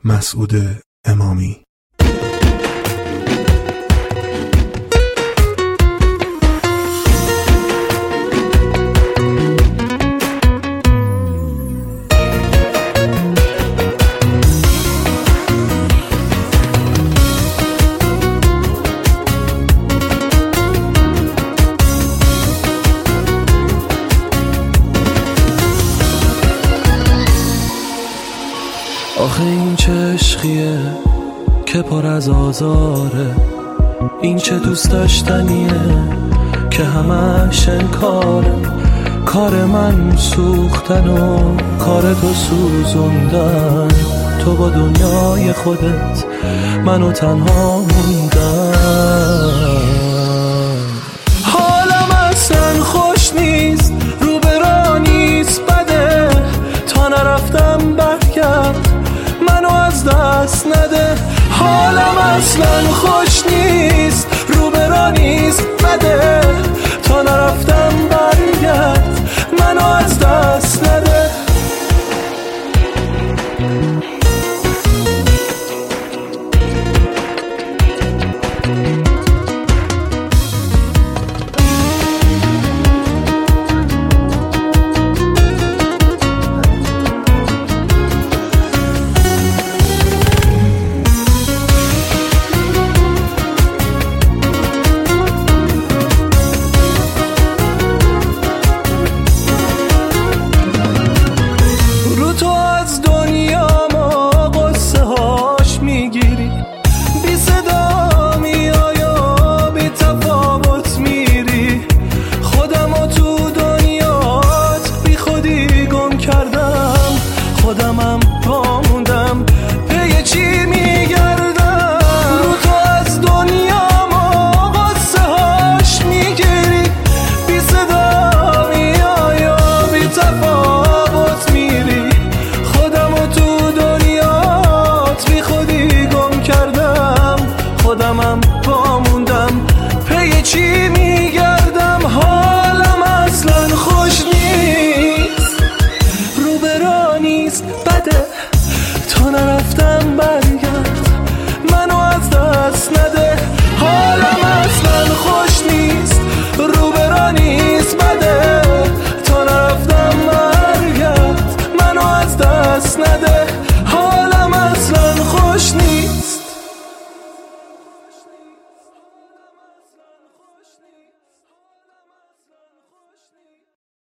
مسعود امامی. آخه این چه عشقیه که پر از آزاره، این چه دوست داشتنیه که همش انکاره. کار من سوختن و کار تو سوزوندن، تو با دنیای خودت منو تنها موندن. حالم اصلا خوش نیست، رو برا نیست بده، تا نرفتم برگرد منو از دست نده. حالم اصلا خوش نیست، رو برا نیست بده، تا نرفتم برگرد منو از دست نده. خودمم پاموندم پی چی میگردم، رو تو از دنیا ما قصه هاش میگیری، بی صدا میای و بی تفاوت میری. خودمو تو دنیات بی خودی گم کردم، خودمم پاموندم پی چی میگردم. حالم اصلا خوش نیست، رو برا نیست بده، تا نرفتم برگرد منو از دست نده. حالم اصلا خوش نیست، رو برا نیست بده، تا نرفتم برگرد منو از دست نده.